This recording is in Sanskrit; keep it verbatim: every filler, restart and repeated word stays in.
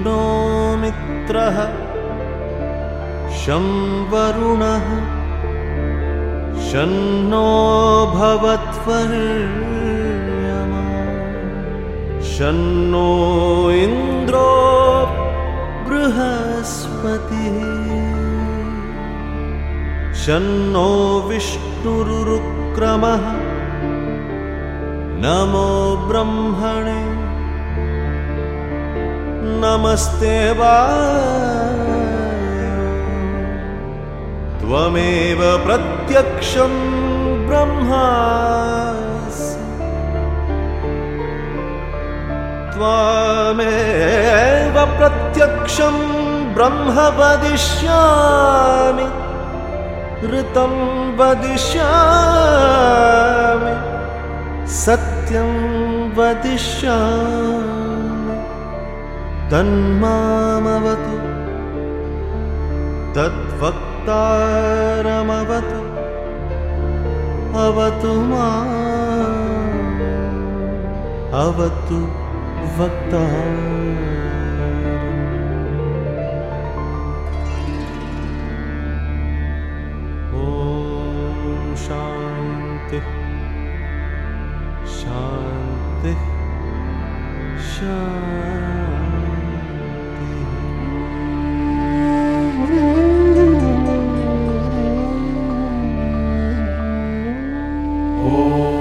नो मित्रः शं वरुणः शन्नो भवत्वर्यमा शन्नो इन्द्रो बृहस्पतिः शन्नो विष्णुरुक्रमः नमो ब्रह्मणे नमस्ते वायो त्वमेव प्रत्यक्षं ब्रह्मासि त्वमेव प्रत्यक्षं ब्रह्म वदिष्यामि ऋतं वदिष्यामि सत्यं वदिष्यामि तन्मामवतु तद्वक्तारमवतु अवतु माम् अवतु वक्तारम्। ॐ शान्ति शान्ति शान्ति। ॐ